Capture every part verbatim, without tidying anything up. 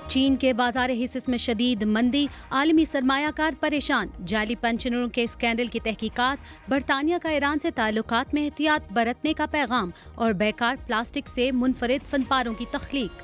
چین کے بازار حصص میں شدید مندی، عالمی سرمایہ کار پریشان، جعلی پنشنروں کے اسکینڈل کی تحقیقات، برطانیہ کا ایران سے تعلقات میں احتیاط برتنے کا پیغام اور بیکار پلاسٹک سے منفرد فن پاروں کی تخلیق۔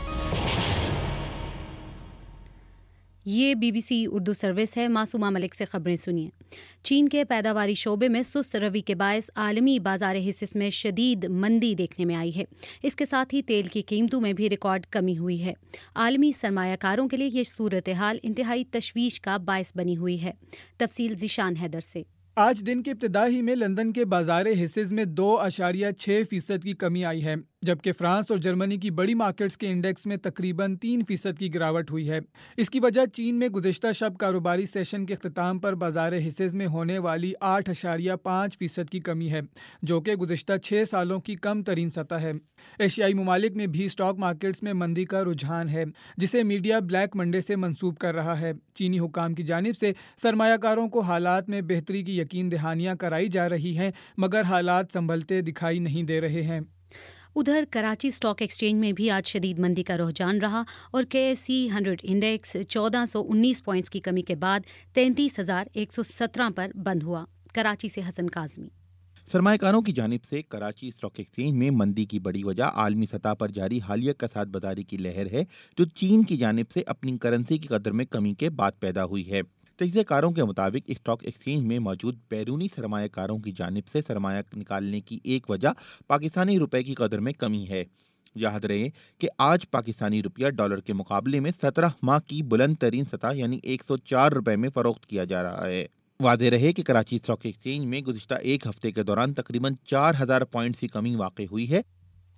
یہ B B C Urdu service ہے۔ معصومہ ملک سے خبریں سنیے۔ چین کے پیداواری شعبے میں سست روی کے باعث عالمی بازار حصص میں شدید مندی دیکھنے میں آئی ہے۔ اس کے ساتھ ہی تیل کی قیمتوں میں بھی ریکارڈ کمی ہوئی ہے۔ عالمی سرمایہ کاروں کے لیے یہ صورتحال انتہائی تشویش کا باعث بنی ہوئی ہے۔ تفصیل ذیشان حیدر سے۔ آج دن کے ابتدا ہی میں لندن کے بازار حصص میں دو اشاریہ چھ فیصد کی کمی آئی ہے، جبکہ فرانس اور جرمنی کی بڑی مارکیٹس کے انڈیکس میں تقریباً تین فیصد کی گراوٹ ہوئی ہے۔ اس کی وجہ چین میں گزشتہ شب کاروباری سیشن کے اختتام پر بازار حصص میں ہونے والی آٹھ اشاریہ پانچ فیصد کی کمی ہے، جو کہ گزشتہ چھ سالوں کی کم ترین سطح ہے۔ ایشیائی ممالک میں بھی اسٹاک مارکیٹس میں مندی کا رجحان ہے، جسے میڈیا بلیک منڈے سے منسوب کر رہا ہے۔ چینی حکام کی جانب سے سرمایہ کاروں کو حالات میں بہتری کی یقین دہانیاں کرائی جا رہی ہیں، مگر حالات سنبھلتے دکھائی نہیں دے رہے ہیں۔ ادھر کراچی اسٹاک ایکسچینج میں بھی آج شدید مندی کا رجحان رہا اور کے ایس سی ہنڈریڈ انڈیکس چودہ سو انیس پوائنٹس کی کمی کے بعد تینتیس ہزار ایک سو سترہ پر بند ہوا۔ کراچی سے حسن کاظمی۔ سرمایہ کاروں کی جانب سے کراچی اسٹاک ایکسچینج میں مندی کی بڑی وجہ عالمی سطح پر جاری حالیہ کساد بازاری کی لہر ہے، جو چین کی جانب سے اپنی کرنسی کی قدر میں کمی کے بعد پیدا ہوئی ہے۔ تجزیہ کاروں کے مطابق اسٹاک ایکسچینج میں موجود بیرونی سرمایہ کاروں کی جانب سے سرمایہ نکالنے کی ایک وجہ پاکستانی روپے کی قدر میں کمی ہے۔ یاد رہے کہ آج پاکستانی روپیہ ڈالر کے مقابلے میں سترہ ماہ کی بلند ترین سطح یعنی ایک سو چار روپے میں فروخت کیا جا رہا ہے۔ واضح رہے کہ کراچی اسٹاک ایکسچینج میں گزشتہ ایک ہفتے کے دوران تقریباً چار ہزار پوائنٹس کی کمی واقع ہوئی ہے۔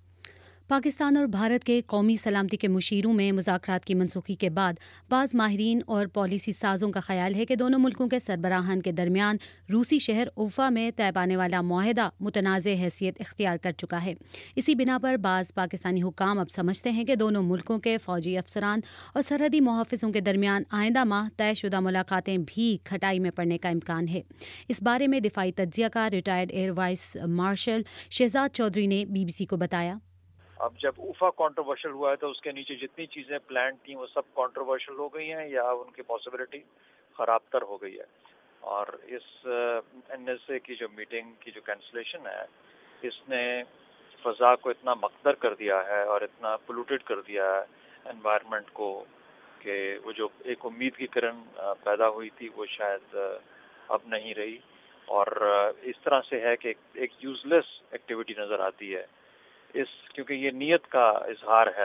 پاکستان اور بھارت کے قومی سلامتی کے مشیروں میں مذاکرات کی منسوخی کے بعد بعض ماہرین اور پالیسی سازوں کا خیال ہے کہ دونوں ملکوں کے سربراہان کے درمیان روسی شہر اوفا میں طے پانے والا معاہدہ متنازع حیثیت اختیار کر چکا ہے۔ اسی بنا پر بعض پاکستانی حکام اب سمجھتے ہیں کہ دونوں ملکوں کے فوجی افسران اور سرحدی محافظوں کے درمیان آئندہ ماہ طے شدہ ملاقاتیں بھی کھٹائی میں پڑنے کا امکان ہے۔ اس بارے میں دفاعی تجزیہ کار retired air vice marshal Shahzad Chaudhry نے بی بی سی کو بتایا۔ اب جب اوفا کانٹروورشل ہوا ہے تو اس کے نیچے جتنی چیزیں پلان تھیں وہ سب کانٹروورشل ہو گئی ہیں یا ان کی پاسبلٹی خراب تر ہو گئی ہے، اور اس این ایس اے کی جو میٹنگ کی جو کینسلیشن ہے اس نے فضا کو اتنا مقدر کر دیا ہے اور اتنا پولوٹیڈ کر دیا ہے انوائرمنٹ کو کہ وہ جو ایک امید کی کرن پیدا ہوئی تھی وہ شاید اب نہیں رہی، اور اس طرح سے ہے کہ ایک یوز لیس ایکٹیویٹی نظر آتی ہے اس کیونکہ یہ نیت کا اظہار ہے۔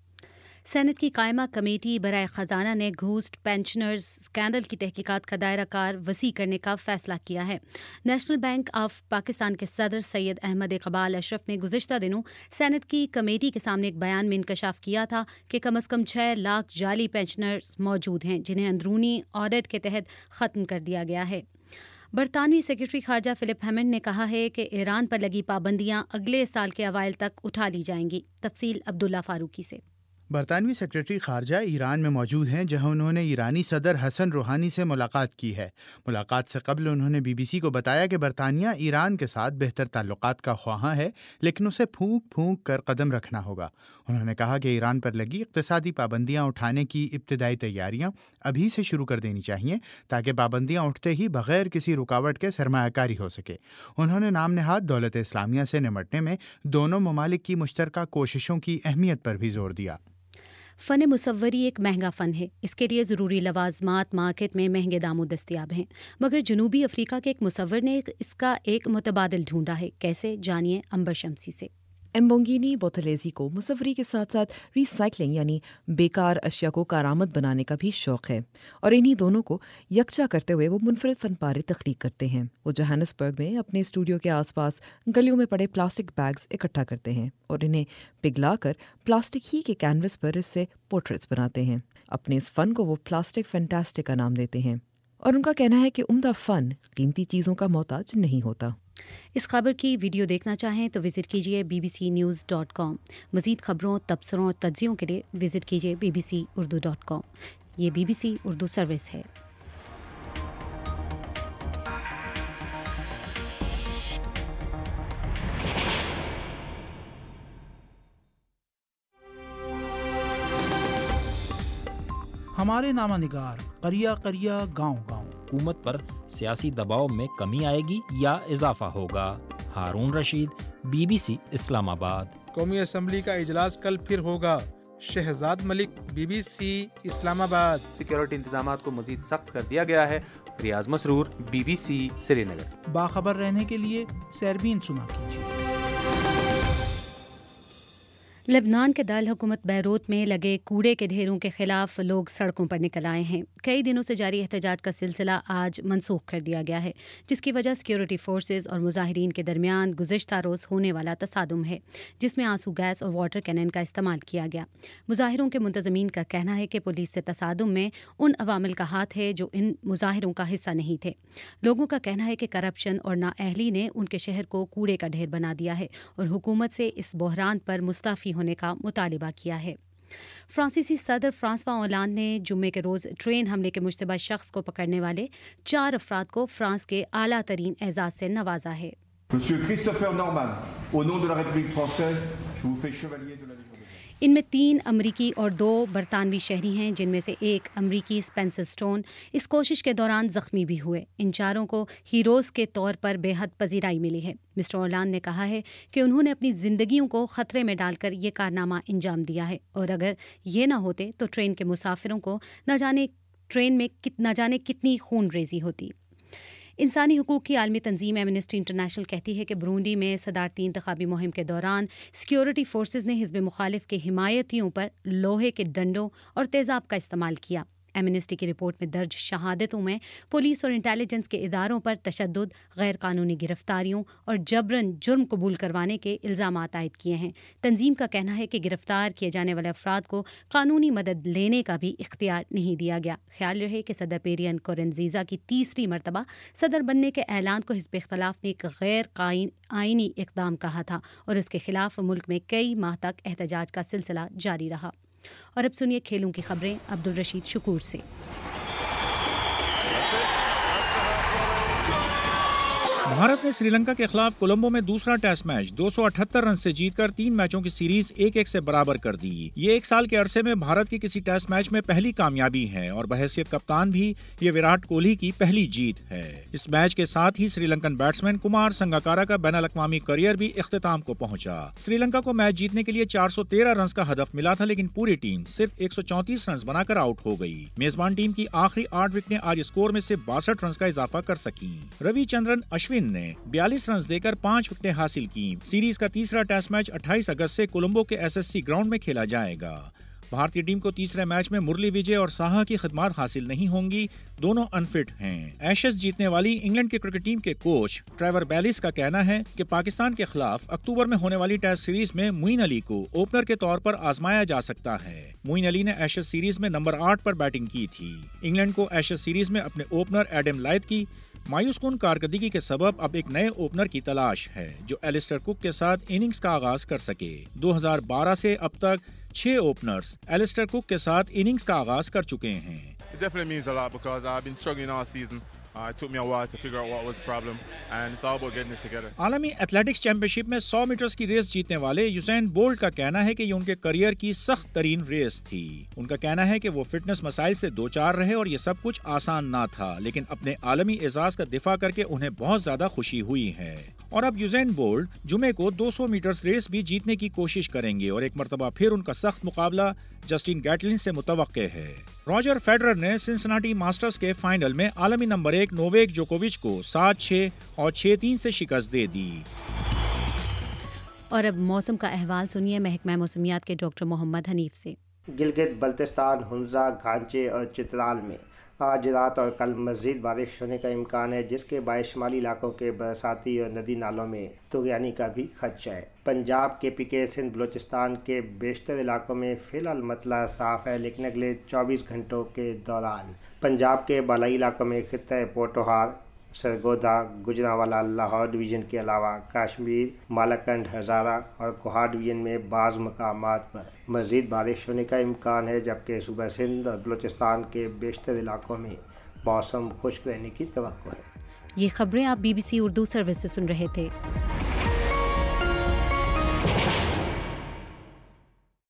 سینٹ کی قائمہ کمیٹی برائے خزانہ نے گھوسٹ پینشنرز اسکینڈل کی تحقیقات کا دائرہ کار وسیع کرنے کا فیصلہ کیا ہے۔ نیشنل بینک آف پاکستان کے صدر سید احمد اقبال اشرف نے گزشتہ دنوں سینٹ کی کمیٹی کے سامنے ایک بیان میں انکشاف کیا تھا کہ کم از کم چھ لاکھ جعلی پینشنرز موجود ہیں جنہیں اندرونی آڈٹ کے تحت ختم کر دیا گیا ہے۔ برطانوی سیکرٹری خارجہ فلپ ہیمنڈ نے کہا ہے کہ ایران پر لگی پابندیاں اگلے سال کے اوائل تک اٹھا لی جائیں گی۔ تفصیل عبداللہ فاروقی سے۔ برطانوی سیکرٹری خارجہ ایران میں موجود ہیں، جہاں انہوں نے ایرانی صدر حسن روحانی سے ملاقات کی ہے۔ ملاقات سے قبل انہوں نے بی بی سی کو بتایا کہ برطانیہ ایران کے ساتھ بہتر تعلقات کا خواہاں ہے، لیکن اسے پھونک پھونک کر قدم رکھنا ہوگا۔ انہوں نے کہا کہ ایران پر لگی اقتصادی پابندیاں اٹھانے کی ابتدائی تیاریاں ابھی سے شروع کر دینی چاہیے تاکہ پابندیاں اٹھتے ہی بغیر کسی رکاوٹ کے سرمایہ کاری ہو سکے۔ انہوں نے نام نہاد دولت اسلامیہ سے نمٹنے میں دونوں ممالک کی مشترکہ کوششوں کی اہمیت پر بھی زور دیا۔ فن مصوری ایک مہنگا فن ہے، اس کے لیے ضروری لوازمات مارکیٹ میں مہنگے داموں دستیاب ہیں، مگر جنوبی افریقہ کے ایک مصور نے اس کا ایک متبادل ڈھونڈا ہے۔ کیسے، جانیے امبر شمسی سے۔ ایمبونگینی بوتھلیزی کو مصوری کے ساتھ ساتھ ری سائیکلنگ یعنی بیکار اشیاء کو کارآمد بنانے کا بھی شوق ہے، اور انہی دونوں کو یکجا کرتے ہوئے وہ منفرد فن پارے تخلیق کرتے ہیں۔ وہ جوہانسبرگ میں اپنے اسٹوڈیو کے آس پاس گلیوں میں پڑے پلاسٹک بیگز اکٹھا کرتے ہیں اور انہیں پگھلا کر پلاسٹک ہی کے کینوس پر اس سے پورٹریٹس بناتے ہیں۔ اپنے اس فن کو وہ پلاسٹک فینٹاسٹک کا نام دیتے ہیں، اور ان کا کہنا ہے کہ عمدہ فن قیمتی چیزوں کا محتاج نہیں ہوتا۔ اس خبر کی ویڈیو دیکھنا چاہیں تو وزٹ کیجیے B B C news dot com. مزید خبروں، تبصروں اور تجزیوں کے لیے وزٹ کیجیے B B C Urdu dot com. یہ B B C Urdu service ہے۔ ہمارے نامہ نگار قریہ قریہ گاؤں گاؤں. حکومت پر سیاسی دباؤ میں کمی آئے گی یا اضافہ ہوگا؟ Haroon Rashid, B B C Islamabad. قومی اسمبلی کا اجلاس کل پھر ہوگا. Shahzad Malik, B B C Islamabad. Security انتظامات کو مزید سخت کر دیا گیا ہے. Riaz Masroor, B B C Srinagar. باخبر رہنے کے لیے سیربین سنا کیجیے. لبنان کے دارالحکومت بیروت میں لگے کوڑے کے ڈھیروں کے خلاف لوگ سڑکوں پر نکل آئے ہیں. کئی دنوں سے جاری احتجاج کا سلسلہ آج منسوخ کر دیا گیا ہے، جس کی وجہ سیکیورٹی فورسز اور مظاہرین کے درمیان گزشتہ روز ہونے والا تصادم ہے، جس میں آنسو گیس اور واٹر کینن کا استعمال کیا گیا. مظاہروں کے منتظمین کا کہنا ہے کہ پولیس سے تصادم میں ان عوامل کا ہاتھ ہے جو ان مظاہروں کا حصہ نہیں تھے. لوگوں کا کہنا ہے کہ کرپشن اور نااہلی نے ان کے شہر کو کوڑے کا ڈھیر بنا دیا ہے اور حکومت سے اس بحران پر مستعفی ہونے کا مطالبہ کیا ہے. فرانسیسی صدر فرانسوا اولانڈ نے جمعے کے روز ٹرین حملے کے مشتبہ شخص کو پکڑنے والے چار افراد کو فرانس کے اعلیٰ ترین اعزاز سے نوازا ہے. ان میں تین امریکی اور دو برطانوی شہری ہیں، جن میں سے ایک امریکی اسپینسر اسٹون اس کوشش کے دوران زخمی بھی ہوئے. ان چاروں کو ہیروز کے طور پر بے حد پذیرائی ملی ہے. مسٹر اولانڈ نے کہا ہے کہ انہوں نے اپنی زندگیوں کو خطرے میں ڈال کر یہ کارنامہ انجام دیا ہے، اور اگر یہ نہ ہوتے تو ٹرین کے مسافروں کو نہ جانے ٹرین میں نہ جانے کتنی خون ریزی ہوتی. انسانی حقوق کی عالمی تنظیم ایمنسٹی انٹرنیشنل کہتی ہے کہ برونڈی میں صدارتی انتخابی مہم کے دوران سیکیورٹی فورسز نے حزب مخالف کے حمایتیوں پر لوہے کے ڈنڈوں اور تیزاب کا استعمال کیا. ایمنسٹی کی رپورٹ میں درج شہادتوں میں پولیس اور انٹیلیجنس کے اداروں پر تشدد، غیر قانونی گرفتاریوں اور جبراً جرم قبول کروانے کے الزامات عائد کیے ہیں. تنظیم کا کہنا ہے کہ گرفتار کیے جانے والے افراد کو قانونی مدد لینے کا بھی اختیار نہیں دیا گیا. خیال رہے کہ صدر پیرین نکورنزیزا کی تیسری مرتبہ صدر بننے کے اعلان کو حزب اختلاف نے ایک غیر آئینی اقدام کہا تھا، اور اس کے خلاف ملک میں کئی ماہ تک احتجاج کا سلسلہ جاری رہا. اور اب سنیے کھیلوں کی خبریں عبدالرشید شکور سے. بھارت نے سری لنکا کے خلاف کولمبو میں دوسرا ٹیسٹ میچ دو سو اٹھہتر رن سے جیت کر تین میچوں کی سیریز ایک ایک سے برابر کر دی. یہ ایک سال کے عرصے میں بھارت کی کسی ٹیسٹ میچ میں پہلی کامیابی ہے اور بحیثیت کپتان بھی یہ وراٹ کوہلی کی پہلی جیت ہے. اس میچ کے ساتھ ہی سری لنکن بیٹسمین کمار سنگاکارا کا بین الاقوامی کیریئر بھی اختتام کو پہنچا. سری لنکا کو میچ جیتنے کے لیے چار سو تیرہ رنز کا ہدف ملا تھا، لیکن پوری ٹیم صرف ایک سو چونتیس رنز بنا کر آؤٹ ہو گئی. میزبان ٹیم کی آخری آٹھ وکٹیں آج اسکور میں سے باسٹھ رنز کا اضافہ کر سکیں. روی چندرن اشون نے بیالیس رنز دے کر پانچ وکٹیں حاصل کی. سیریز کا تیسرا ٹیسٹ میچ اٹھائیس اگست سے کولمبو کے ایس ایس سی گراؤنڈ میں کھیلا جائے گا. بھارتی ٹیم کو تیسرے میچ میں مرلی وجے اور ساہا کی خدمات حاصل نہیں ہوں گی، دونوں انفٹ ہیں. ایشز جیتنے والی انگلینڈ کی کرکٹ ٹیم کے کوچ ٹریور بیلیس کا کہنا ہے کہ پاکستان کے خلاف اکتوبر میں ہونے والی ٹیسٹ سیریز میں معین علی کو اوپنر کے طور پر آزمایا جا سکتا ہے. معین علی نے ایشز سیریز میں نمبر آٹھ پر بیٹنگ کی تھی. انگلینڈ کو ایشز سیریز میں اپنے اوپنر ایڈم لائت کی مایوس کن کارکردگی کے سبب اب ایک نئے اوپنر کی تلاش ہے جو ایلسٹر کک کے ساتھ اننگز کا آغاز کر سکے. دو ہزار بارہ سے اب تک چھ اوپنرز ایلسٹر کک کے ساتھ اننگز کا آغاز کر چکے ہیں. It definitely means a lot because I've been struggling all season. Uh, it took me a while to figure out what was the problem and it's all about getting it together. عالمی athletics championship میں سو matters کی race جیتنے والے Usain bolt کا کہنا ہے کہ یہ ان کے کریئر کی سخت ترین ریس تھی. ان کا کہنا ہے کہ وہ فٹنس مسائل سے دو چار رہے اور یہ سب کچھ آسان نہ تھا، لیکن اپنے عالمی اعزاز کا دفاع کر کے انہیں بہت زیادہ خوشی ہوئی ہے. اور اب یوسین بولٹ جمعے کو دو سو میٹرز ریس بھی جیتنے کی کوشش کریں گے اور ایک مرتبہ پھر ان کا سخت مقابلہ جسٹن گیٹلن سے متوقع ہے. راجر فیڈرر نے سنسناٹی ماسٹرز کے فائنل میں عالمی نمبر ایک نوویک جوکووچ کو سات چھ اور چھ تین سے شکست دے دی. اور اب موسم کا احوال سنیے محکمہ موسمیات کے ڈاکٹر محمد حنیف سے. گلگت بلتستان، ہنزا، گھانچے اور چترال میں آج رات اور کل مزید بارش ہونے کا امکان ہے، جس کے باعث شمالی علاقوں کے برساتی اور ندی نالوں میں طغیانی کا بھی خدشہ ہے. پنجاب کے پی کے سندھ بلوچستان کے بیشتر علاقوں میں فی الحال مطلع صاف ہے، لیکن اگلے چوبیس گھنٹوں کے دوران پنجاب کے بالائی علاقوں میں خطہ پوٹوہار، سرگودا، گجرانوالا، لاہور ڈویژن کے علاوہ کشمیر، مالاکنڈ، ہزارہ اور کوہا ڈویژن میں بعض مقامات پر مزید بارش ہونے کا امکان ہے، جبکہ صوبہ سندھ اور بلوچستان کے بیشتر علاقوں میں موسم خشک رہنے کی توقع ہے. یہ خبریں آپ B B C Urdu service سے سن رہے تھے.